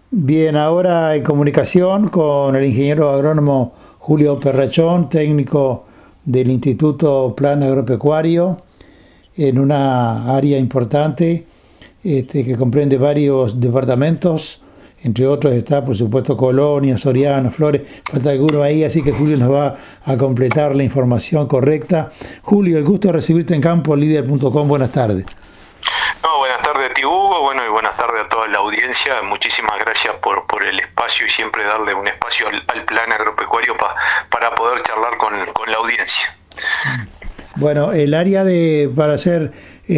Bien, ahora en comunicación con el ingeniero agrónomo Julio Perrachón, técnico del Instituto Plan Agropecuario, en una área importante que comprende varios departamentos, entre otros está por supuesto Colonia, Soriano, Flores, falta alguno ahí, así que Julio nos va a completar la información correcta. Julio, el gusto de recibirte en campo, líder.com, buenas tardes. No, buenas tardes a ti, Hugo, bueno, y buenas tardes a toda la audiencia. Muchísimas gracias por el espacio y siempre darle un espacio al plan agropecuario para poder charlar con la audiencia. Bueno, el área para ser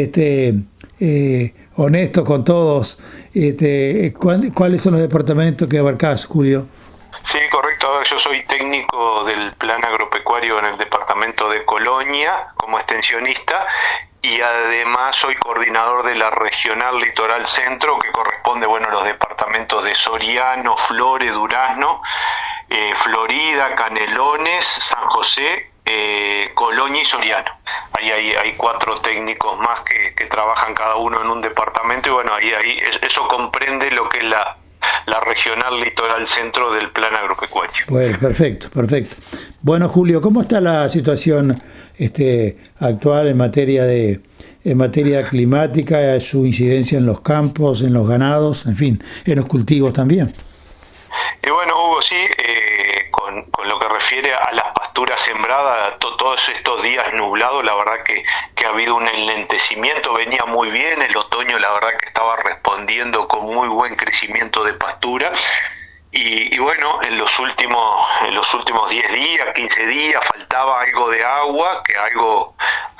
honesto con todos, ¿cuáles son los departamentos que abarcás, Julio? Sí, correcto. A ver, yo soy técnico del plan agropecuario en el departamento de Colonia como extensionista y además soy coordinador de la regional Litoral Centro, que corresponde, bueno, a los departamentos de Soriano, Flores, Durazno, Florida, Canelones, San José, Colonia y Soriano. Ahí hay 4 técnicos más que trabajan cada uno en un departamento y bueno, ahí eso comprende lo que es la regional Litoral Centro del plan agropecuario. Bueno, perfecto, perfecto. Bueno, Julio, ¿cómo está la situación actual en materia climática, su incidencia en los campos, en los ganados, en fin, en los cultivos también? Y bueno, Hugo, sí, con lo que refiere a las pasturas sembradas, todos estos días nublados, la verdad que ha habido un enlentecimiento, venía muy bien, el otoño la verdad que estaba respondiendo con muy buen crecimiento de pastura. Y bueno, en los últimos 10 días, 15 días, faltaba algo de agua, que algo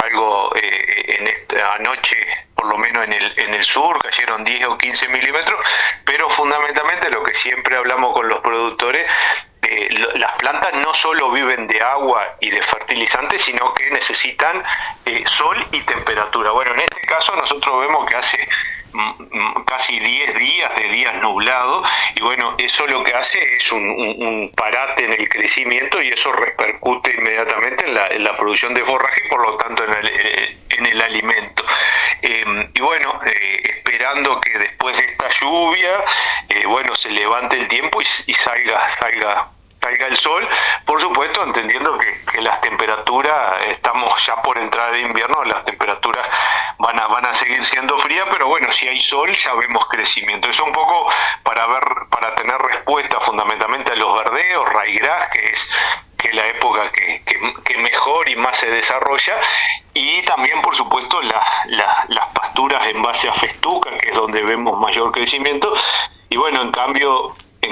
anoche, por lo menos en el sur, cayeron 10 o 15 milímetros, pero fundamentalmente lo que siempre hablamos con los productores, las plantas no solo viven de agua y de fertilizantes, sino que necesitan sol y temperatura. Bueno, en este caso nosotros vemos que hace casi 10 días de días nublados y bueno, eso lo que hace es un parate en el crecimiento y eso repercute inmediatamente en la producción de forraje y por lo tanto en el alimento. Y bueno, esperando que después de esta lluvia, bueno, se levante el tiempo y salga el sol, por supuesto entendiendo que las temperaturas, estamos ya por entrar en invierno, las temperaturas van a seguir siendo frías, pero bueno, si hay sol ya vemos crecimiento. Eso un poco para tener respuesta fundamentalmente a los verdeos, raigrás, que es la época que mejor y más se desarrolla, y también por supuesto las pasturas en base a festuca, que es donde vemos mayor crecimiento, y bueno, en cambio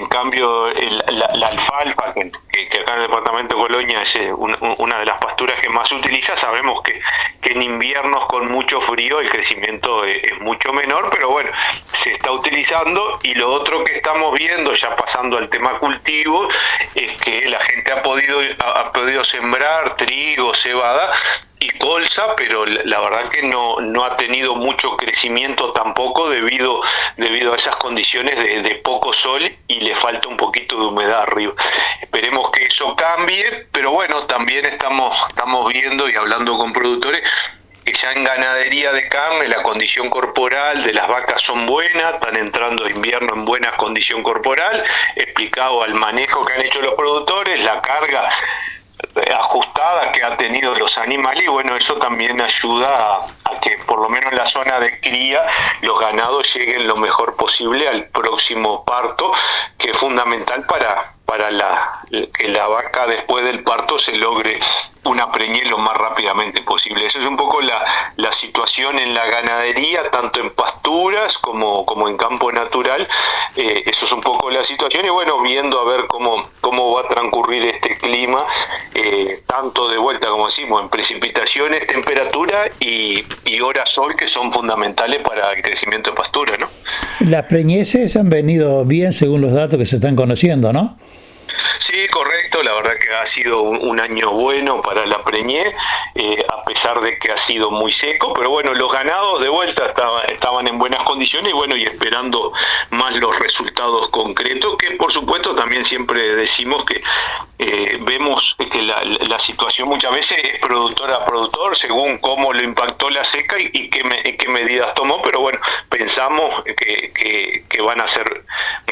la alfalfa, que acá en el departamento de Colonia es una de las pasturas que más se utiliza, sabemos que en inviernos con mucho frío el crecimiento es mucho menor, pero bueno, se está utilizando. Y lo otro que estamos viendo, ya pasando al tema cultivo, es que la gente ha podido sembrar trigo, cebada y colza, pero la verdad que no ha tenido mucho crecimiento tampoco debido a esas condiciones de poco sol y le falta un poquito de humedad arriba. Esperemos que eso cambie, pero bueno, también estamos viendo y hablando con productores que ya en ganadería de carne la condición corporal de las vacas son buenas, están entrando a invierno en buena condición corporal, explicado al manejo que han hecho los productores, la carga ajustada que han tenido los animales, y bueno, eso también ayuda a que por lo menos en la zona de cría los ganados lleguen lo mejor posible al próximo parto, que es fundamental para que la vaca después del parto se logre una preñez lo más rápidamente posible. Esa es un poco la situación en la ganadería, tanto en pasturas como en campo natural. Eso es un poco la situación y bueno, viendo a ver cómo va a transcurrir este clima, tanto de vuelta, como decimos, en precipitaciones, temperatura y horas sol, que son fundamentales para el crecimiento de pastura, ¿no? Las preñeces han venido bien según los datos que se están conociendo, ¿no? Sí, correcto, la verdad que ha sido un año bueno para la preñez, a pesar de que ha sido muy seco, pero bueno, los ganados de vuelta estaban en buenas condiciones y bueno, y esperando más los resultados concretos, que por supuesto también siempre decimos que vemos que la situación muchas veces es productor a productor, según cómo lo impactó la seca y qué medidas tomó, pero bueno, pensamos que van a ser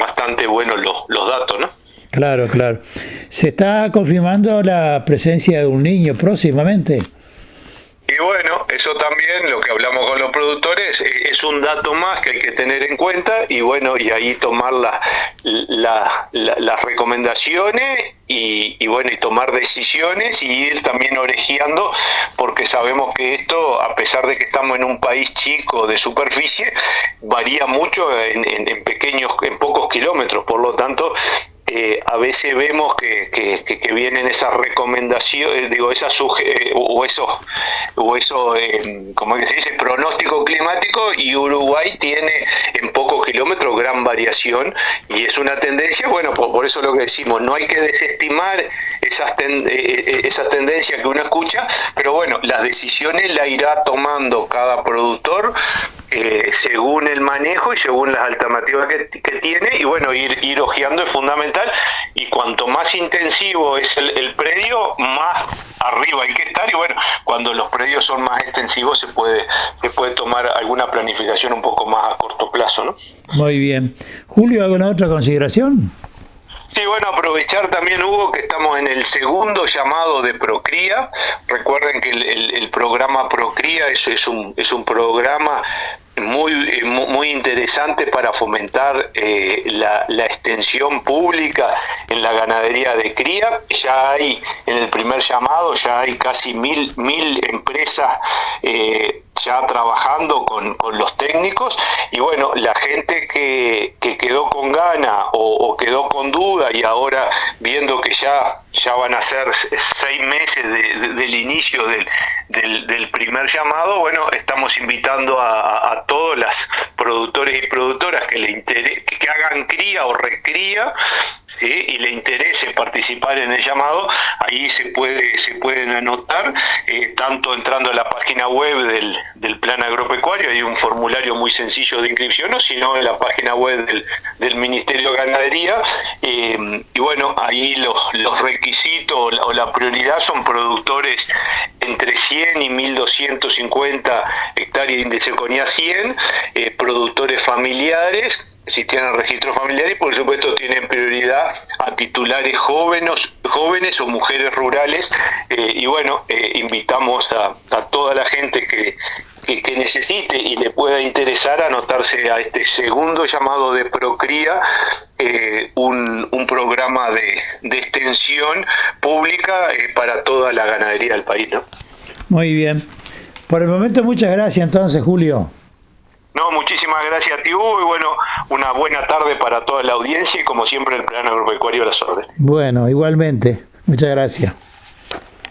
bastante buenos los datos, ¿no? Claro, claro. ¿Se está confirmando la presencia de un niño próximamente? Y bueno, eso también, lo que hablamos con los productores, es un dato más que hay que tener en cuenta y bueno, y ahí tomar las recomendaciones y bueno, y tomar decisiones y ir también orejeando, porque sabemos que esto, a pesar de que estamos en un país chico de superficie, varía mucho en pocos kilómetros, por lo tanto, a veces vemos que vienen esas recomendaciones, digo, como que se dice, pronóstico climático, y Uruguay tiene en pocos kilómetros gran variación y es una tendencia, bueno, por eso lo que decimos, no hay que desestimar esas tendencias que uno escucha, pero bueno, las decisiones las irá tomando cada productor según el manejo y según las alternativas que tiene, y bueno, ir ojeando es fundamental, y cuanto más intensivo es el predio, más arriba hay que estar, y bueno, cuando los predios son más extensivos se puede tomar alguna planificación un poco más a corto plazo, ¿no? Muy bien. Julio, ¿alguna otra consideración? Sí, bueno, aprovechar también, Hugo, que estamos en el segundo llamado de Procría. Recuerden que el programa Procría es un programa muy interesante para fomentar la extensión pública en la ganadería de cría. Ya hay, en el primer llamado, ya hay casi mil empresas ya trabajando con los técnicos, y bueno, la gente que quedó con gana o quedó con duda, y ahora viendo que ya van a ser 6 meses del inicio del primer llamado, bueno, estamos invitando a todos los productores y productoras que hagan cría o recría, ¿sí? Y le interese participar en el llamado. Ahí se pueden anotar, tanto entrando a la página web del Plan Agropecuario, hay un formulario muy sencillo de inscripción, o sino en la página web del Ministerio de Ganadería, y bueno, ahí los requisitos o la prioridad son productores entre 100 y 1250 hectáreas de índice CONIA 100, productores familiares, si tienen registro familiar, y por supuesto tienen prioridad a titulares jóvenes o mujeres rurales, y bueno, invitamos a toda la gente que necesite y le pueda interesar a anotarse a este segundo llamado de Procría, un programa de extensión pública para toda la ganadería del país, ¿no? Muy bien. Por el momento, muchas gracias entonces, Julio. No, muchísimas gracias a ti, Hugo, y bueno, una buena tarde para toda la audiencia, y como siempre el Plan Agropecuario a las órdenes. Bueno, igualmente. Muchas gracias.